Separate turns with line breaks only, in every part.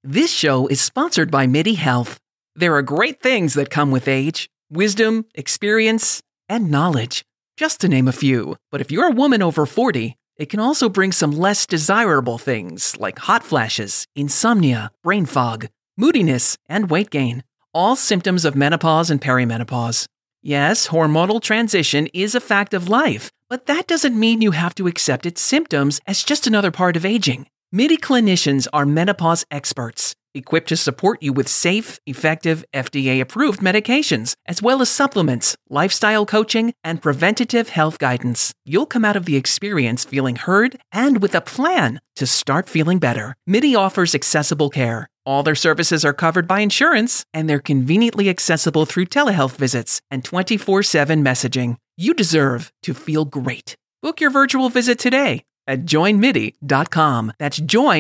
This show is sponsored by MIDI Health. There are great things that come with age: wisdom, experience, and knowledge, just to name a few. But if you're a woman over 40, it can also bring some less desirable things like hot flashes, insomnia, brain fog, moodiness, and weight gain. All symptoms of menopause and perimenopause. Yes, hormonal transition is a fact of life, but that doesn't mean you have to accept its symptoms as just another part of aging. MIDI clinicians are menopause experts, equipped to support you with safe, effective, FDA-approved medications, as well as supplements, lifestyle coaching, and preventative health guidance. You'll come out of the experience feeling heard and with a plan to start feeling better. MIDI offers accessible care. All their services are covered by insurance, and they're conveniently accessible through telehealth visits and 24/7 messaging. You deserve to feel great. Book your virtual visit today at joinmidi.com. That's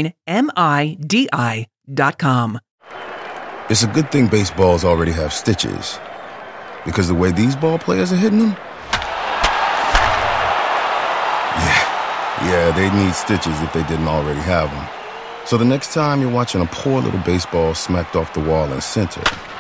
joinmidi.com.
It's a good thing baseballs already have stitches, because the way these ball players are hitting them, yeah, they'd need stitches if they didn't already have them. So the next time you're watching a poor little baseball smacked off the wall in center,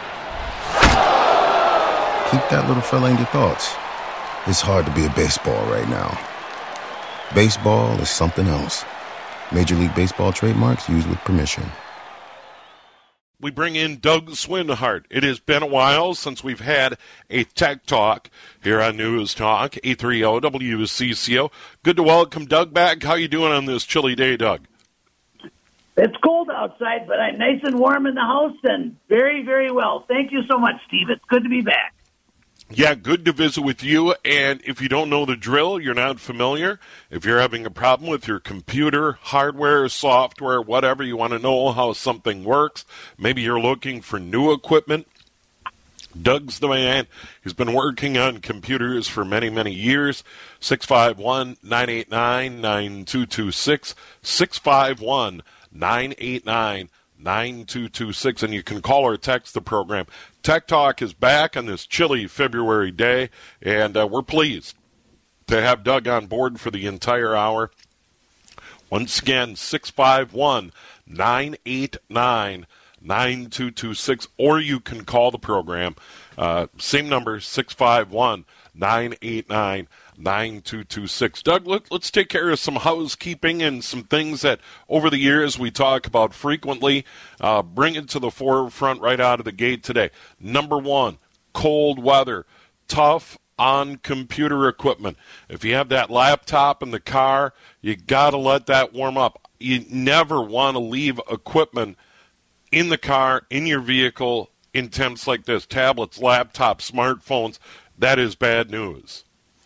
keep that little fella in your thoughts. It's hard to be a baseball right now. Baseball is something else. Major League Baseball trademarks used with permission.
We bring in Doug Swinhart. It has been a while since we've had a Tech Talk here on News Talk, 830 WCCO. Good to welcome Doug back. How you doing on this chilly day, Doug?
It's cold outside, but I'm nice and warm in the house and very, very well. Thank you so much, Steve. It's good to be back.
Yeah, good to visit with you. And if you don't know the drill, you're not familiar, if you're having a problem with your computer, hardware, software, whatever, you want to know how something works, maybe you're looking for new equipment, Doug's the man. He's been working on computers for many, many years. 651-989-9226, 651-989-9226, and you can call or text the program. Tech Talk is back on this chilly February day, and we're pleased to have Doug on board for the entire hour. Once again, 651-989-9226, or you can call the program. Same number, 651-989-9226. Doug, let's take care of some housekeeping and some things that over the years we talk about frequently. Bring it to the forefront right out of the gate today. Number one, cold weather. Tough on computer equipment. If you have that laptop in the car, you got to let that warm up. You never want to leave equipment in the car, in your vehicle, in temps like this. Tablets, laptops, smartphones. That is bad news.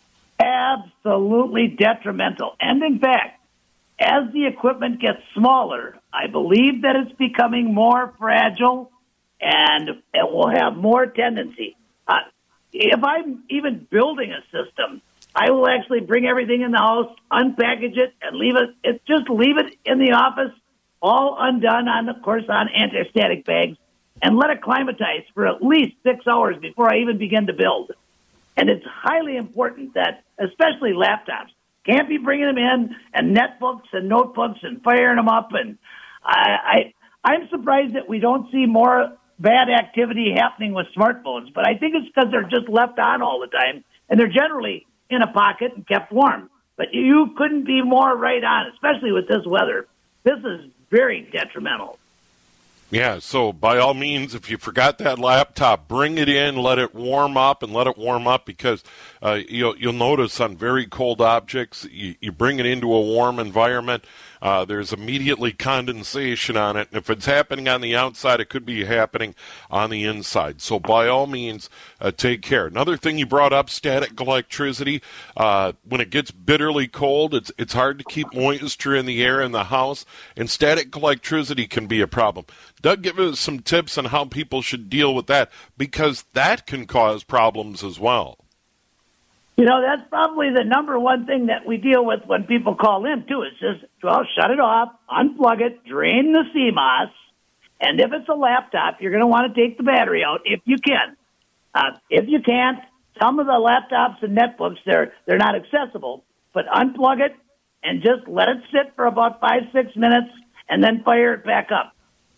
Absolutely detrimental. And in fact, as the equipment gets smaller, I believe that it's becoming more fragile and it will have more tendency. If I'm even building a system, I will actually bring everything in the house, unpackage it, and leave it in the office, all undone, of course, on anti-static bags, and let it climatize for at least 6 hours before I even begin to build. And it's highly important that, especially laptops, can't be bringing them in and netbooks and notebooks and firing them up. And I'm surprised that we don't see more bad activity happening with smartphones, but I think it's because they're just left on all the time, and they're generally in a pocket and kept warm. But you couldn't be more right on, especially with this weather. This is very detrimental.
Yeah, so by all means, if you forgot that laptop, bring it in, let it warm up, because you'll notice on very cold objects, you bring it into a warm environment, there's immediately condensation on it. And if it's happening on the outside, it could be happening on the inside. So by all means, take care. Another thing you brought up, static electricity. When it gets bitterly cold, it's hard to keep moisture in the air in the house, and static electricity can be a problem. Doug, give us some tips on how people should deal with that, because that can cause problems as well.
You know, that's probably the number one thing that we deal with when people call in, too, is just, well, shut it off, unplug it, drain the CMOS, and if it's a laptop, you're going to want to take the battery out if you can. If you can't, some of the laptops and netbooks, they're not accessible, but unplug it and just let it sit for about 5-6 minutes and then fire it back up.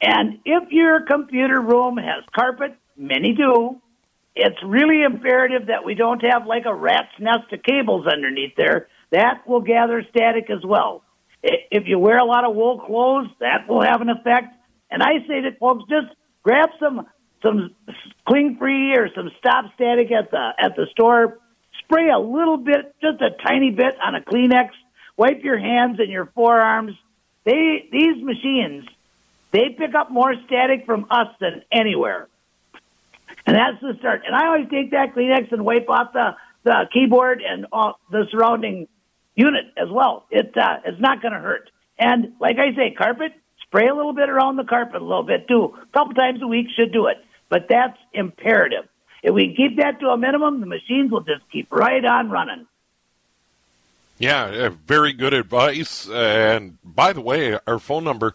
And if your computer room has carpet, many do, it's really imperative that we don't have like a rat's nest of cables underneath there. That will gather static as well. If you wear a lot of wool clothes, that will have an effect. And I say to folks, just grab some Cling Free or some Stop Static at the store. Spray a little bit, just a tiny bit on a Kleenex. Wipe your hands and your forearms. These machines, they pick up more static from us than anywhere. And that's the start. And I always take that Kleenex and wipe off the keyboard and the surrounding unit as well. It's not going to hurt. And like I say, carpet, spray a little bit around the carpet a little bit too. A couple times a week should do it. But that's imperative. If we keep that to a minimum, the machines will just keep right on running.
Yeah, very good advice. And by the way, our phone number,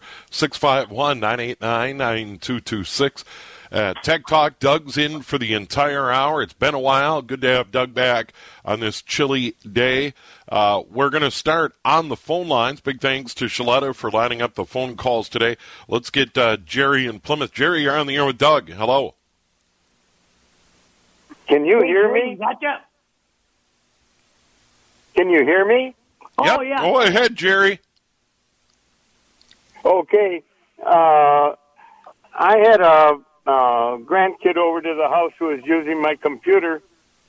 651-989-9226. Tech Talk, Doug's in for the entire hour. It's been a while. Good to have Doug back on this chilly day. We're going to start on the phone lines. Big thanks to Shaletta for lining up the phone calls today. Let's get Jerry in Plymouth. Jerry, you're on the air with Doug. Hello.
Can you hear me?
Gotcha.
Can you hear me?
Oh,
yep.
yeah.
Go ahead, Jerry.
Okay. I had a grandkid over to the house who was using my computer,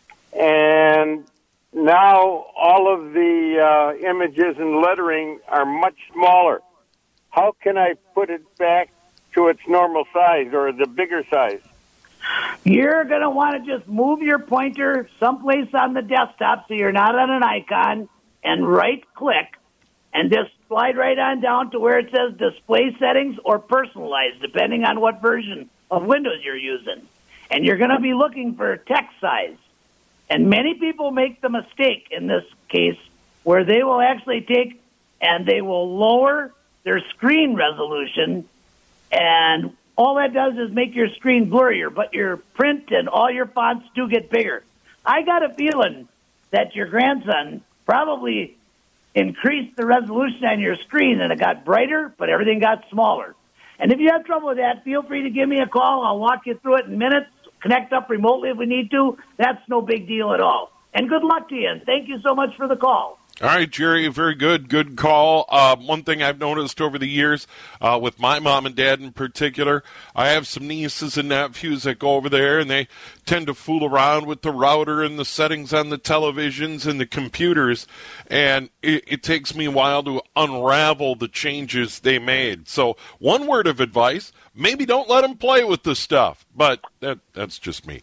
and now all of the images and lettering are much smaller. How can I put it back to its normal size or the bigger size?
You're going to want to just move your pointer someplace on the desktop so you're not on an icon, and right-click, and just slide right on down to where it says Display Settings or Personalize, depending on what version of Windows you're using. And you're going to be looking for text size. And many people make the mistake in this case where they will actually take and they will lower their screen resolution, and all that does is make your screen blurrier, but your print and all your fonts do get bigger. I got a feeling that your grandson probably increased the resolution on your screen and it got brighter, but everything got smaller. And if you have trouble with that, feel free to give me a call. I'll walk you through it in minutes, connect up remotely if we need to. That's no big deal at all. And good luck to you, and thank you so much for the call.
All right, Jerry, very good. Good call. One thing I've noticed over the years, with my mom and dad in particular, I have some nieces and nephews that go over there, and they tend to fool around with the router and the settings on the televisions and the computers, and it takes me a while to unravel the changes they made. So one word of advice, maybe don't let them play with the stuff, but that's just me.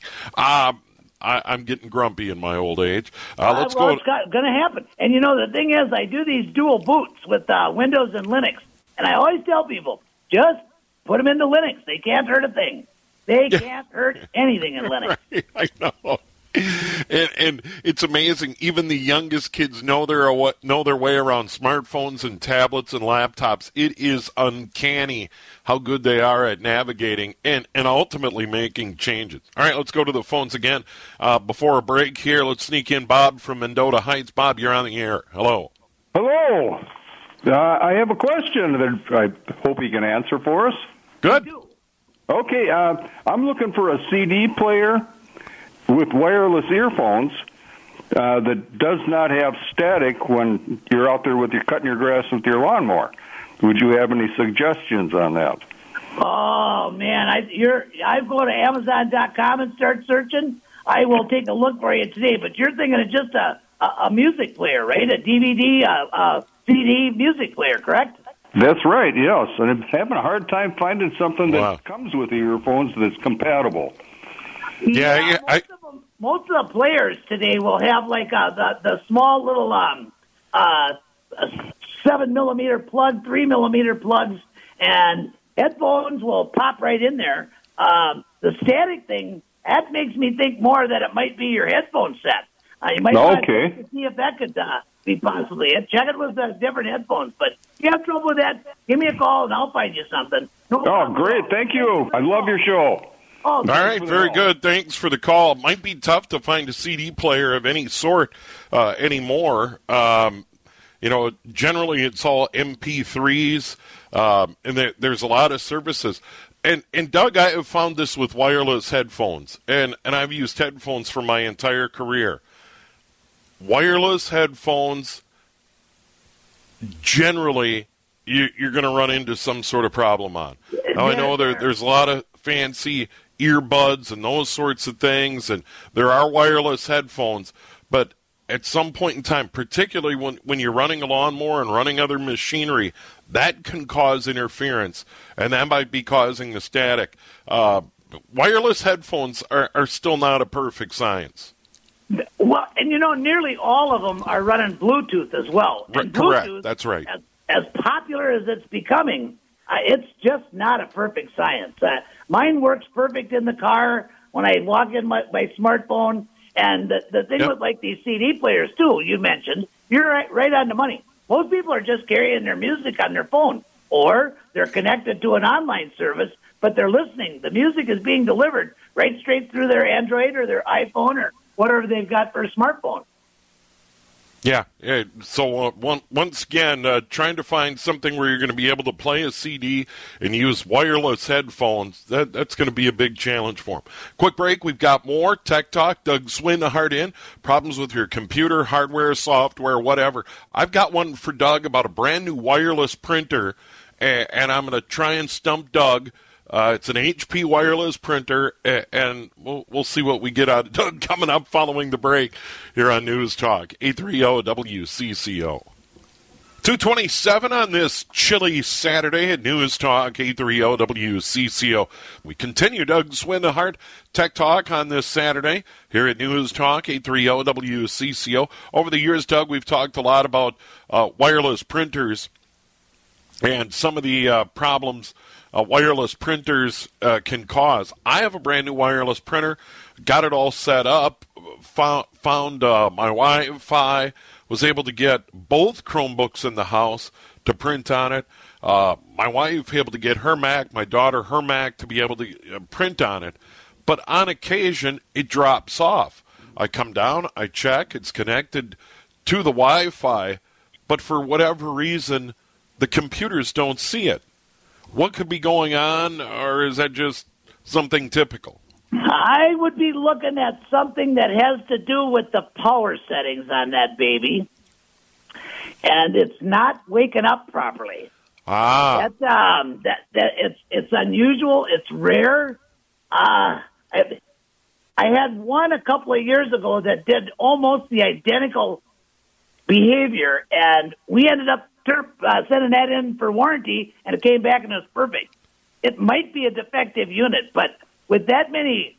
I'm getting grumpy in my old age. Let's go.
It's going to happen. And, you know, the thing is, I do these dual boots with Windows and Linux. And I always tell people, just put them into Linux. They can't hurt a thing. They can't hurt anything in Linux.
Right, I know. And it's amazing. Even the youngest kids know their way around smartphones and tablets and laptops. It is uncanny how good they are at navigating and ultimately making changes. All right, let's go to the phones again. Before a break here, let's sneak in Bob from Mendota Heights. Bob, you're on the air. Hello.
Hello. I have a question that I hope you can answer for us.
Good.
Okay, I'm looking for a CD player with wireless earphones that does not have static when you're out there cutting your grass with your lawnmower. Would you have any suggestions on that?
Oh, man, I go to Amazon.com and start searching. I will take a look for you today, but you're thinking of just a music player, right? A DVD, CD music player, correct?
That's right, yes. And I'm having a hard time finding something that comes with the earphones that's compatible.
Yeah,
most of the players today will have like the small little 7-millimeter plug, 3-millimeter plugs, and headphones will pop right in there. The static thing, that makes me think more that it might be your headphone set. You might want to see if that could be possibly it. Check it with different headphones. But if you have trouble with that, give me a call and I'll find you something.
Great. Thank you. I love your show.
All right, very good. Thanks for the call. It might be tough to find a CD player of any sort anymore. Generally it's all MP3s. And there's a lot of services. And Doug, I have found this with wireless headphones, and I've used headphones for my entire career. Wireless headphones, generally, you're going to run into some sort of problem on. Now, I know there's a lot of fancy earbuds and those sorts of things, and there are wireless headphones, but at some point in time, particularly when you're running a lawnmower and running other machinery, that can cause interference, and that might be causing the static. Wireless headphones are still not a perfect science.
Well, and nearly all of them are running Bluetooth as well. And
correct,
Bluetooth,
that's right.
As popular as it's becoming, it's just not a perfect science. Mine works perfect in the car when I log in my smartphone. And the thing with like these CD players too, you mentioned, you're right on the money. Most people are just carrying their music on their phone, or they're connected to an online service, but they're listening. The music is being delivered right straight through their Android or their iPhone or whatever they've got for a smartphone.
Yeah. So once again, trying to find something where you're going to be able to play a CD and use wireless headphones, that's going to be a big challenge for them. Quick break. We've got more Tech Talk. Doug Swinhart in. Problems with your computer, hardware, software, whatever. I've got one for Doug about a brand new wireless printer, and I'm going to try and stump Doug. It's an HP wireless printer, and we'll see what we get out of Doug coming up following the break here on News Talk 830 WCCO. 2:27 on this chilly Saturday at News Talk 830 WCCO. We continue Doug Swinhart Tech Talk on this Saturday here at News Talk 830 WCCO. Over the years, Doug, we've talked a lot about wireless printers and some of the problems wireless printers can cause. I have a brand new wireless printer, got it all set up, found my Wi-Fi, was able to get both Chromebooks in the house to print on it. My wife able to get her Mac, my daughter her Mac to be able to print on it. But on occasion, it drops off. I come down, I check, it's connected to the Wi-Fi, but for whatever reason, the computers don't see it. What could be going on, or is that just something typical?
I would be looking at something that has to do with the power settings on that baby, and it's not waking up properly. It's unusual. It's rare. I had one a couple of years ago that did almost the identical behavior, and we ended up sending that in for warranty, and it came back and it was perfect. It might be a defective unit, but with that many,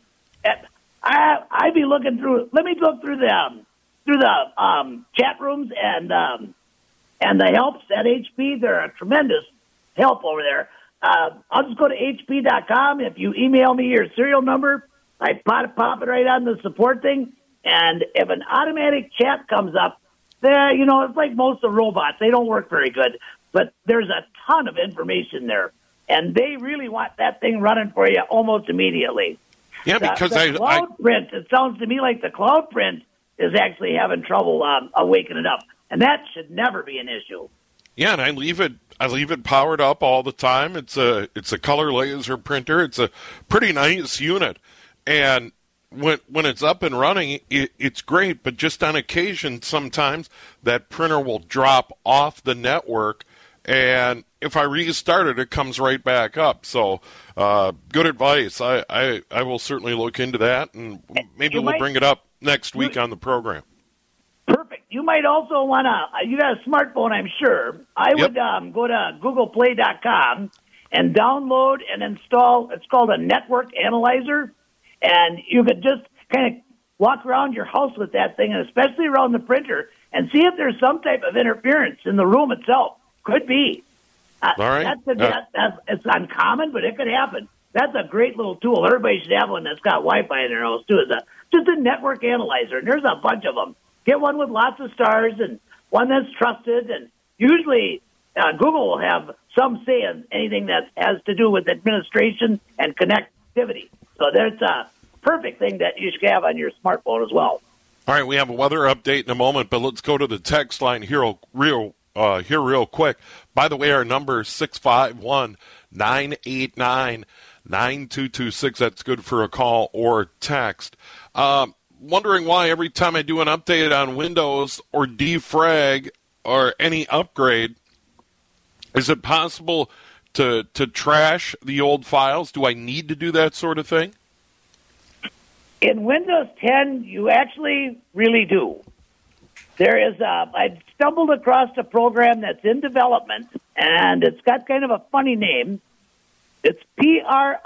I'd be looking through. Let me look through the chat rooms and the helps at HP. They're a tremendous help over there. I'll just go to HP.com. If you email me your serial number, I pop it right on the support thing, and if an automatic chat comes up, it's like most of the robots. They don't work very good, but there's a ton of information there, and they really want that thing running for you almost immediately.
Yeah, because
the cloud print, it sounds to me like the cloud print is actually having trouble waking it up, and that should never be an issue.
Yeah, and I leave it powered up all the time. It's a color laser printer. It's a pretty nice unit, and when it's up and running, it's great, but just on occasion, sometimes that printer will drop off the network, and if I restart it, it comes right back up. So good advice. I will certainly look into that, and maybe we'll bring it up next week on the program.
Perfect. You might also want to, you got a smartphone, I'm sure. I would go to GooglePlay.com and download and install, it's called a network analyzer. And you could just kind of walk around your house with that thing, and especially around the printer, and see if there's some type of interference in the room itself. Could be.
All right.
It's uncommon, but it could happen. That's a great little tool. Everybody should have one that's got Wi-Fi in their house, too. It's just a network analyzer, and there's a bunch of them. Get one with lots of stars and one that's trusted, and usually Google will have some say in anything that has to do with administration and connectivity. So there's a perfect thing that you should have on your smartphone as well.
All right, we have a weather update in a moment, but let's go to the text line here real here real quick. By the way, our number is 651-989-9226. That's good for a call or text. Wondering why every time I do an update on Windows or defrag or any upgrade, is it possible to trash the old files? Do I need to do that sort of thing?
In Windows 10, you actually really do. There is I stumbled across a program that's in development, and it's got kind of a funny name. It's Privazer.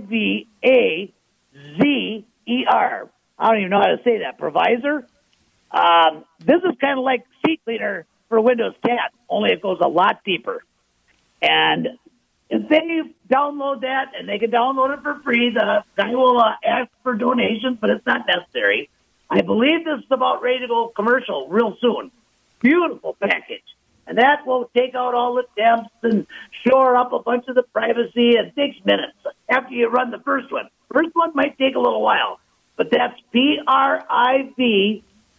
I don't even know how to say that. Provisor. This is kind of like CCleaner for Windows 10, only it goes a lot deeper. And if they download that, and they can download it for free, the guy will ask for donations, but it's not necessary. I believe this is about ready to go commercial real soon. Beautiful package. And that will take out all the temps and shore up a bunch of the privacy. It takes minutes after you run the first one. First one might take a little while, but that's Privazer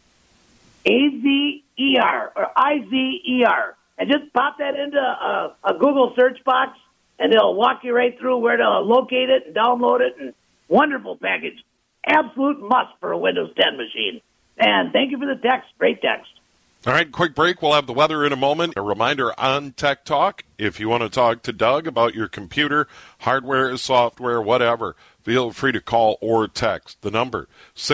or Izer. And just pop that into a Google search box, and it'll walk you right through where to locate it and download it. And wonderful package. Absolute must for a Windows 10 machine. And thank you for the text. Great text.
All right, quick break. We'll have the weather in a moment. A reminder on Tech Talk, if you want to talk to Doug about your computer, hardware, software, whatever, feel free to call or text. The number,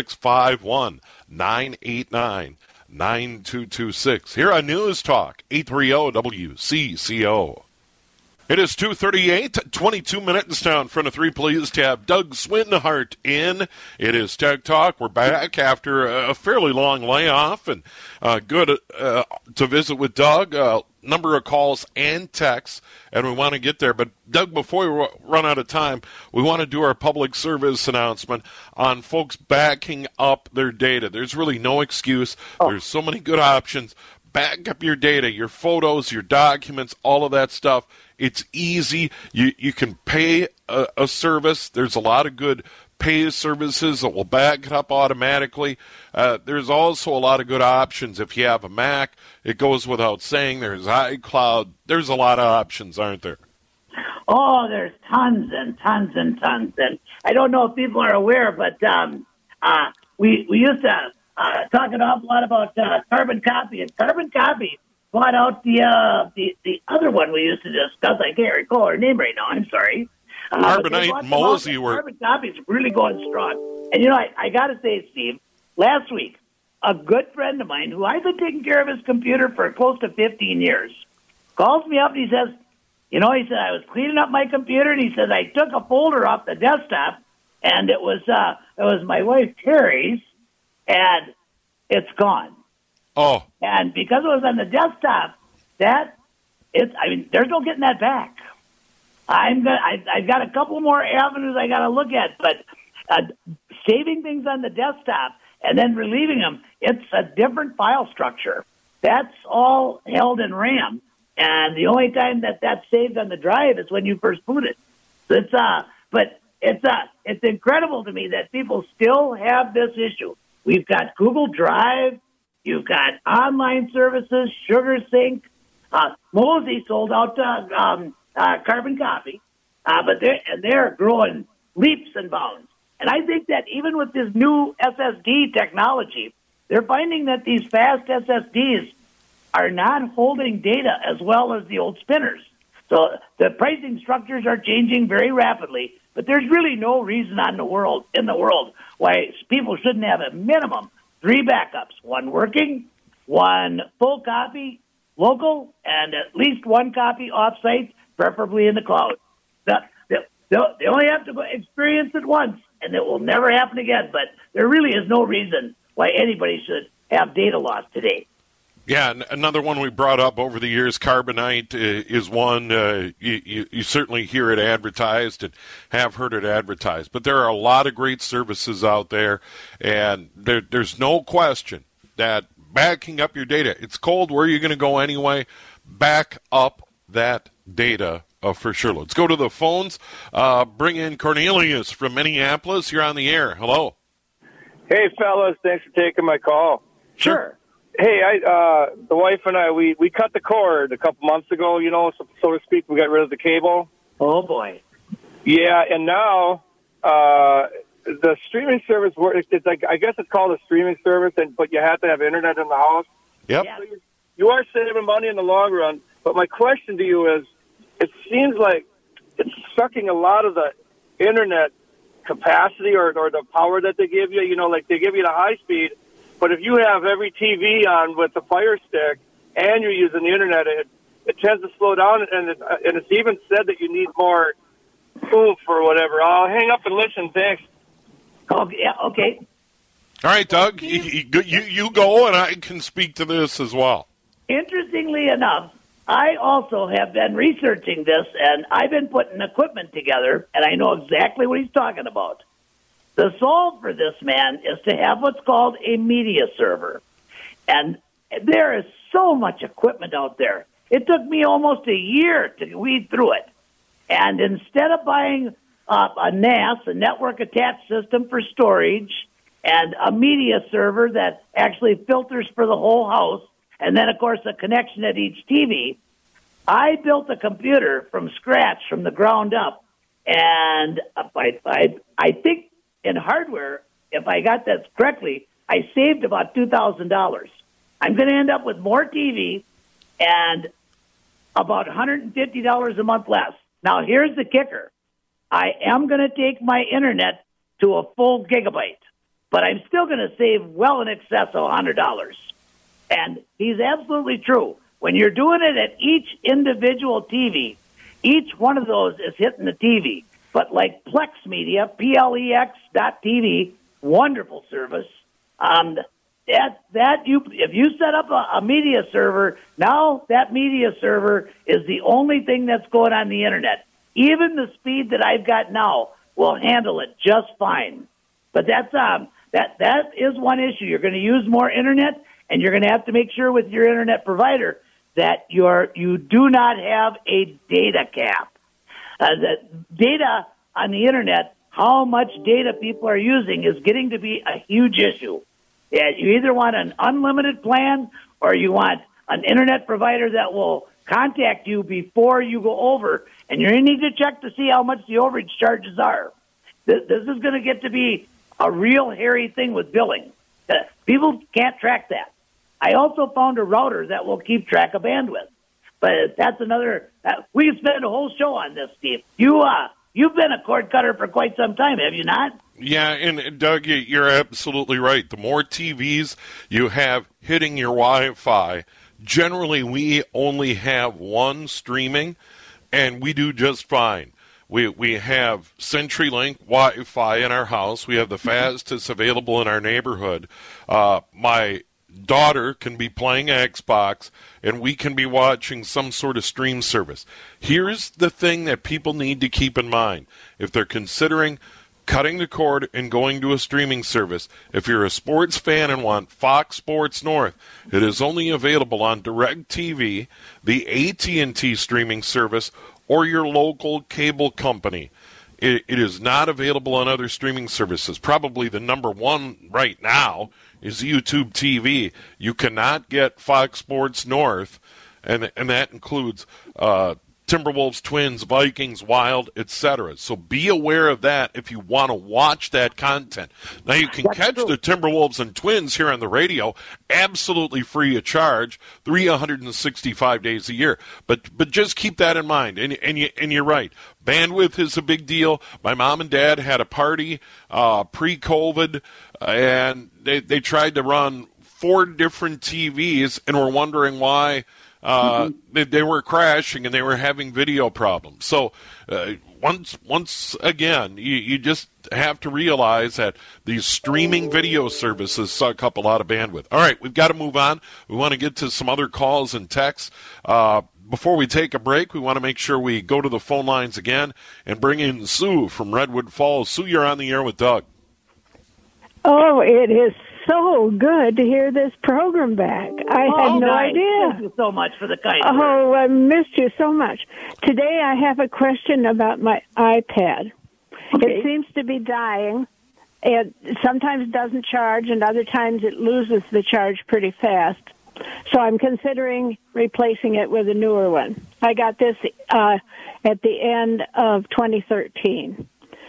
651-989-9226. Here on News Talk, 830 WCCO. It is 2:38, 22 minutes now in front of 3. Pleased to have Doug Swinhart in. It is Tech Talk. We're back after a fairly long layoff, and good to visit with Doug. Number of calls and texts, and we want to get there. But, Doug, before we run out of time, we want to do our public service announcement on folks backing up their data. There's really no excuse. There's so many good options. Back up your data, your photos, your documents, all of that stuff. It's easy. You can pay a service. There's a lot of good pay services that will back it up automatically. There's also a lot of good options. If you have a Mac, it goes without saying. There's iCloud. There's a lot of options, aren't there?
Oh, there's tons and tons and tons. And I don't know if people are aware, but we used to talk an awful lot about Carbon Copy, and Carbon Copy bought out the other one we used to discuss. I can't recall her name right now. I'm sorry.
Carbonite and Mosey were.
Carbon Copy is really going strong. And, I got to say, Steve, last week, a good friend of mine who I've been taking care of his computer for close to 15 years calls me up and he says, he said, I was cleaning up my computer, and he says, I took a folder off the desktop, and it was my wife Terry's, and it's gone.
Oh.
And because it was on the desktop, there's no getting that back. I've got a couple more avenues I got to look at, but saving things on the desktop and then relieving them, it's a different file structure. That's all held in RAM, and the only time that's saved on the drive is when you first boot it. So it's incredible to me that people still have this issue. We've got Google Drive. You've got online services, SugarSync. Mosey sold out Carbon Copy, but they're growing leaps and bounds. And I think that even with this new SSD technology, they're finding that these fast SSDs are not holding data as well as the old spinners. So the pricing structures are changing very rapidly, but there's really no reason in the world why people shouldn't have a minimum 3 backups, 1 working, 1 full copy local, and at least 1 copy off-site, preferably in the cloud. They only have to experience it once, and it will never happen again, but there really is no reason why anybody should have data loss today.
Yeah, another one we brought up over the years, Carbonite, is one you certainly hear it advertised and have heard it advertised. But there are a lot of great services out there, and there's no question that backing up your data, it's cold, where are you going to go anyway? Back up that data for sure. Let's go to the phones. Bring in Cornelius from Minneapolis. You're on the air. Hello.
Hey, fellas. Thanks for taking my call.
Sure.
Hey, the wife and I, we cut the cord a couple months ago, so to speak. We got rid of the cable.
Oh, boy.
Yeah, and now the streaming service, it's like, I guess it's called a streaming service, but you have to have internet in the house.
Yep.
Yeah.
So you are saving money in the long run, but my question to you is, it seems like it's sucking a lot of the internet capacity or the power that they give you. Like they give you the high speed, but if you have every TV on with the Fire Stick and you're using the internet, it tends to slow down, and it's even said that you need more oomph or whatever. I'll hang up and listen. Thanks.
Oh, yeah, okay.
All right, Doug, you go, and I can speak to this as well.
Interestingly enough, I also have been researching this, and I've been putting equipment together, and I know exactly what he's talking about. The solve for this, man, is to have what's called a media server. And there is so much equipment out there. It took me almost a year to weed through it. And instead of buying a NAS, a network-attached system for storage, and a media server that actually filters for the whole house, and then, of course, a connection at each TV, I built a computer from scratch, from the ground up. And I think in hardware, if I got that correctly, I saved about $2,000. I'm going to end up with more TV and about $150 a month less. Now, here's the kicker. I am going to take my internet to a full gigabyte, but I'm still going to save well in excess of $100. And he's absolutely true. When you're doing it at each individual TV, each one of those is hitting the TV. But like Plex Media, Plex.tv, wonderful service. If you set up a media server, now that media server is the only thing that's going on the internet. Even the speed that I've got now will handle it just fine. But that is one issue. You're going to use more internet, and you're going to have to make sure with your internet provider that you do not have a data cap. The data on the internet, how much data people are using, is getting to be a huge issue. Yeah, you either want an unlimited plan or you want an internet provider that will contact you before you go over, and you need to check to see how much the overage charges are. This is going to get to be a real hairy thing with billing. People can't track that. I also found a router that will keep track of bandwidth. But that's another... we could spend a whole show on this, Steve. You've been a cord cutter for quite some time, have you not?
Yeah, and Doug, you're absolutely right. The more TVs you have hitting your Wi-Fi, generally we only have one streaming, and we do just fine. We have CenturyLink Wi-Fi in our house. We have the fastest available in our neighborhood. My daughter can be playing Xbox, and we can be watching some sort of stream service. Here's the thing that people need to keep in mind. If they're considering cutting the cord and going to a streaming service, if you're a sports fan and want Fox Sports North, it is only available on DirecTV, the AT&T streaming service, or your local cable company. It is not available on other streaming services. Probably the number one right now is YouTube TV. You cannot get Fox Sports North, and that includes Timberwolves, Twins, Vikings, Wild, etc. So be aware of that if you want to watch that content. Now, you can catch the Timberwolves and Twins here on the radio absolutely free of charge, 365 days a year. But just keep that in mind. And you're right. Bandwidth is a big deal. My mom and dad had a party pre-COVID, and they tried to run 4 different TVs and were wondering why they were crashing and they were having video problems. So once again, you just have to realize that these streaming video services suck up a lot of bandwidth. All right, we've got to move on. We want to get to some other calls and texts. Before we take a break, we want to make sure we go to the phone lines again and bring in Sue from Redwood Falls. Sue, you're on the air with Doug.
Oh, it is so good to hear this program back. I had no idea.
Thank you so much for the kind
words. I missed you so much. Today I have a question about my iPad.
Okay.
It seems to be dying, it sometimes doesn't charge, and other times it loses the charge pretty fast. So I'm considering replacing it with a newer one. I got this at the end of 2013.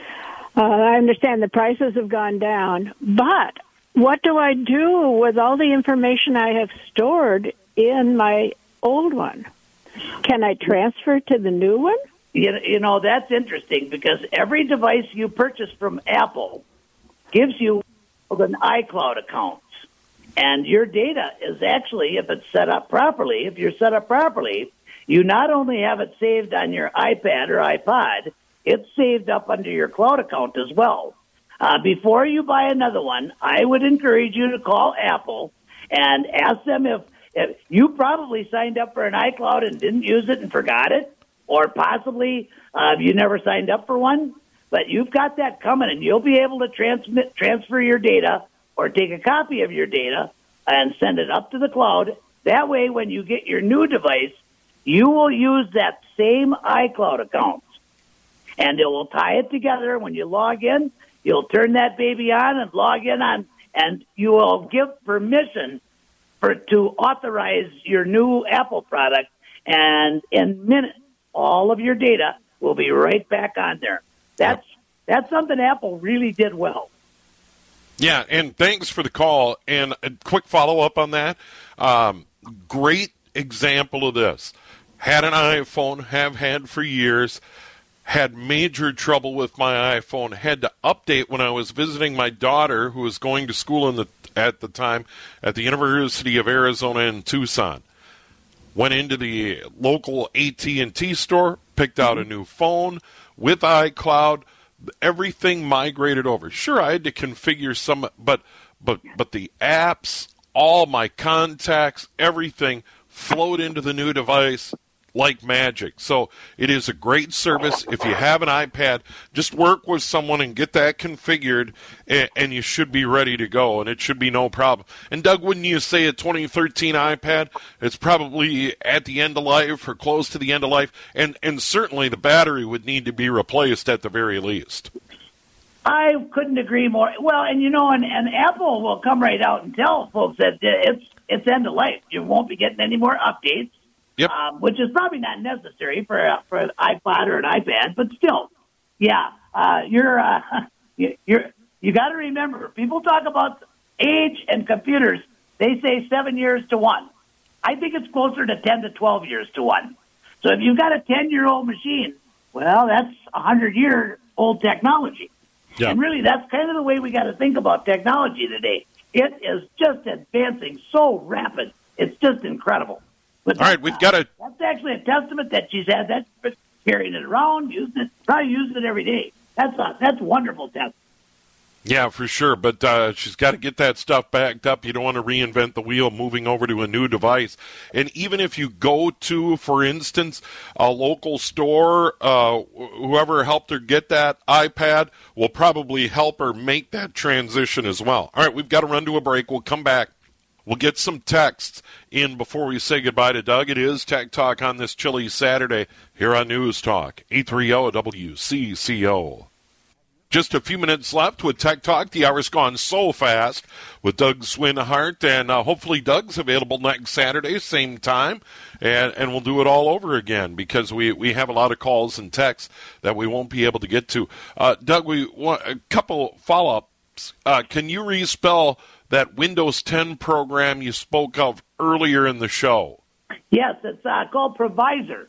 I understand the prices have gone down, but what do I do with all the information I have stored in my old one? Can I transfer to the new one?
You know, that's interesting because every device you purchase from Apple gives you an iCloud account. And your data is actually, if it's set up properly, if you're set up properly, you not only have it saved on your iPad or iPod, it's saved up under your cloud account as well. Before you buy another one, I would encourage you to call Apple and ask them if you probably signed up for an iCloud and didn't use it and forgot it, or possibly you never signed up for one, but you've got that coming, and you'll be able to transfer your data or take a copy of your data and send it up to the cloud. That way, when you get your new device, you will use that same iCloud account, and it will tie it together. When you log in, you'll turn that baby on and log in on, and you will give permission to authorize your new Apple product, and in minutes, all of your data will be right back on there. That's something Apple really did well.
Yeah, and thanks for the call. And a quick follow-up on that. Great example of this. Had an iPhone, have had for years, had major trouble with my iPhone, had to update when I was visiting my daughter, who was going to school at the time at the University of Arizona in Tucson. Went into the local AT&T store, picked out a new phone with iCloud. Everything migrated over. Sure, I had to configure some, but the apps, all my contacts, everything flowed into the new device like magic. So it is a great service. If you have an iPad, just work with someone and get that configured, and you should be ready to go, and it should be no problem. And Doug, wouldn't you say a 2013 iPad, it's probably at the end of life or close to the end of life, and certainly the battery would need to be replaced at the very least.
I couldn't agree more. Well, and you know, and Apple will come right out and tell folks that it's end of life. You won't be getting any more updates.
Yep.
Which is probably not necessary for an iPod or an iPad, but still, yeah, you got to remember, people talk about age and computers. They say 7 years to 1. I think it's closer to 10 to 12 years to 1. So if you've got a 10-year-old machine, well, that's 100-year-old technology.
Yeah.
And really, that's kind of the way we got to think about technology today. It is just advancing so rapid. It's just incredible. But
all right, we've got to...
That's actually a testament that she's had that, carrying it around, probably using it every day. That's wonderful testament.
Yeah, for sure, but she's got to get that stuff backed up. You don't want to reinvent the wheel moving over to a new device. And even if you go to, for instance, a local store, whoever helped her get that iPad will probably help her make that transition as well. All right, we've got to run to a break. We'll come back. We'll get some texts in before we say goodbye to Doug. It is Tech Talk on this chilly Saturday here on News Talk, 830-WCCO. Just a few minutes left with Tech Talk. The hour's gone so fast with Doug Swinhart, and hopefully Doug's available next Saturday, same time, and we'll do it all over again because we have a lot of calls and texts that we won't be able to get to. Doug, we want a couple follow-ups. Can you respell that Windows 10 program you spoke of earlier in the show?
Yes, it's called Privazer.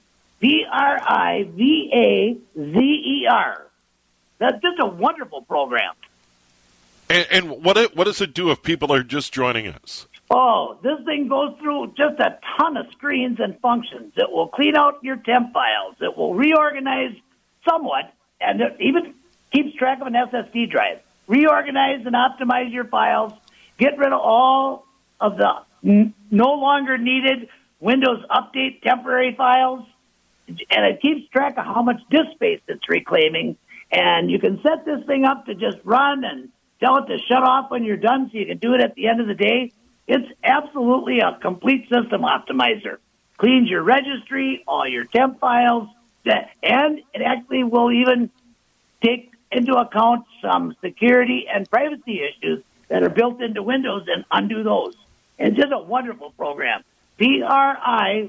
Privazer. That's just a wonderful program.
And what does it do if people are just joining us?
Oh, this thing goes through just a ton of screens and functions. It will clean out your temp files. It will reorganize somewhat, and it even keeps track of an SSD drive. Reorganize and optimize your files. Get rid of all of the no longer needed Windows Update temporary files, and it keeps track of how much disk space it's reclaiming. And you can set this thing up to just run and tell it to shut off when you're done so you can do it at the end of the day. It's absolutely a complete system optimizer. Cleans your registry, all your temp files, and it actually will even take into account some security and privacy issues that are built into Windows and undo those. It's just a wonderful program. Privizer.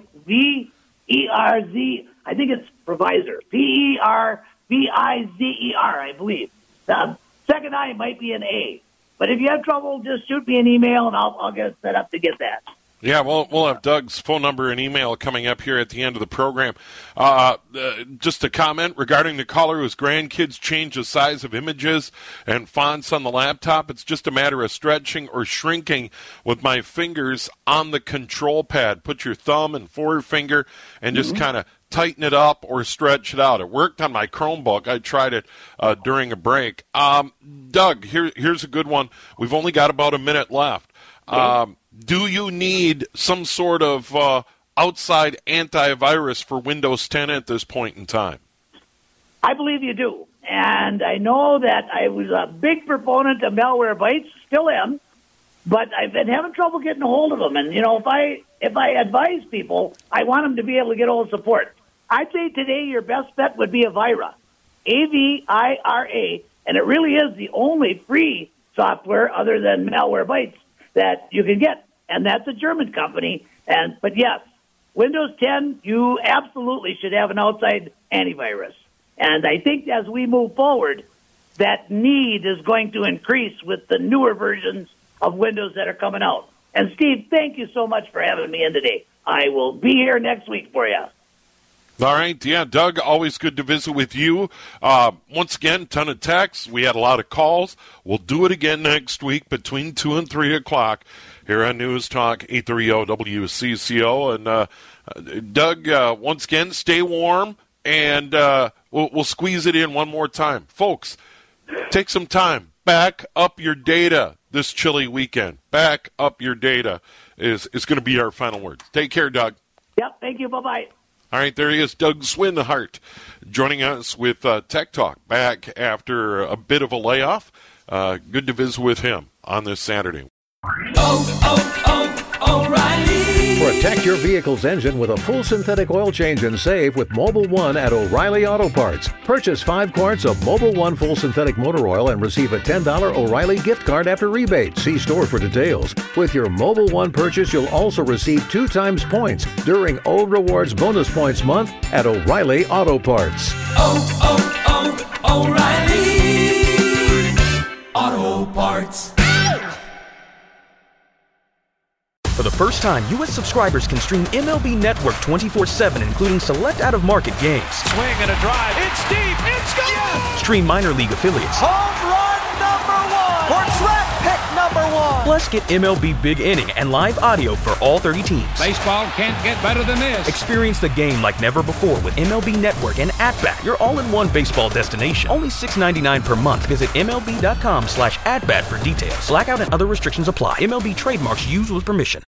I think it's Provisor. Pervizer, I believe. The second I might be an A. But if you have trouble, just shoot me an email, and I'll get it set up to get that.
Yeah, we'll have Doug's phone number and email coming up here at the end of the program. Just a comment regarding the caller whose grandkids change the size of images and fonts on the laptop. It's just a matter of stretching or shrinking with my fingers on the control pad. Put your thumb and forefinger and just kind of tighten it up or stretch it out. It worked on my Chromebook. I tried it during a break. Doug, here's a good one. We've only got about a minute left. Do you need some sort of outside antivirus for Windows 10 at this point in time?
I believe you do. And I know that I was a big proponent of Malwarebytes, still am, but I've been having trouble getting a hold of them. And, if I advise people, I want them to be able to get old support. I'd say today your best bet would be Avira, Avira, and it really is the only free software other than Malwarebytes that you can get, and that's a German company. But yes, Windows 10, you absolutely should have an outside antivirus. And I think as we move forward, that need is going to increase with the newer versions of Windows that are coming out. And Steve, thank you so much for having me in today. I will be here next week for you.
All right. Yeah, Doug, always good to visit with you. Once again, ton of texts. We had a lot of calls. We'll do it again next week between 2 and 3 o'clock here on News Talk 830 WCCO. And Doug, once again, stay warm, and we'll squeeze it in one more time. Folks, take some time. Back up your data this chilly weekend. Back up your data is going to be our final words. Take care, Doug.
Yep, thank you. Bye-bye.
All right, there he is, Doug Swinhart, joining us with Tech Talk back after a bit of a layoff. Good to visit with him on this Saturday.
O'Reilly. Protect your vehicle's engine with a full synthetic oil change and save with Mobil 1 at O'Reilly Auto Parts. Purchase 5 quarts of Mobil 1 full synthetic motor oil and receive a $10 O'Reilly gift card after rebate. See store for details. With your Mobil 1 purchase, you'll also receive 2 times points during O Rewards Bonus Points Month at O'Reilly Auto Parts.
O'Reilly Auto Parts.
For the first time, U.S. subscribers can stream MLB Network 24/7, including select out-of-market games.
Swing and a drive. It's deep. It's gone. Yes!
Stream minor league affiliates.
Home run #1. Portrait pick #1.
Plus, get MLB Big Inning and live audio for all 30 teams.
Baseball can't get better than this.
Experience the game like never before with MLB Network and At-Bat, your all-in-one baseball destination. Only $6.99 per month. Visit MLB.com/AtBat for details. Blackout and other restrictions apply. MLB trademarks used with permission.